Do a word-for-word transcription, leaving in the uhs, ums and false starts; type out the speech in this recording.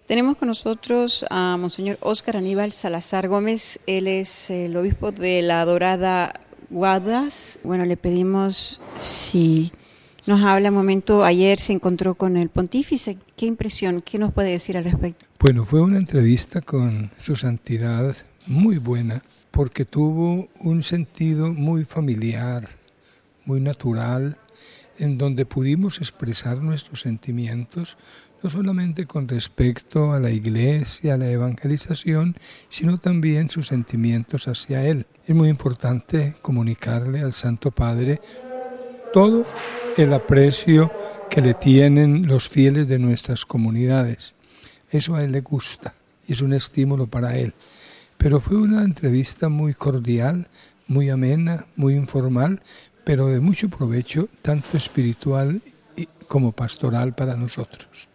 Tenemos con nosotros a Monseñor Óscar Aníbal Salazar Gómez. Él es el obispo de la Dorada Guadas. Bueno, le pedimos si nos habla un momento. Ayer se encontró con el pontífice. ¿Qué impresión? ¿Qué nos puede decir al respecto? Bueno, fue una entrevista con su santidad muy buena, porque tuvo un sentido muy familiar, muy natural, en donde pudimos expresar nuestros sentimientos, no solamente con respecto a la Iglesia, a la evangelización, sino también sus sentimientos hacia Él. Es muy importante comunicarle al Santo Padre todo el aprecio que le tienen los fieles de nuestras comunidades. Eso a Él le gusta y es un estímulo para Él. Pero fue una entrevista muy cordial, muy amena, muy informal, pero de mucho provecho, tanto espiritual como pastoral para nosotros.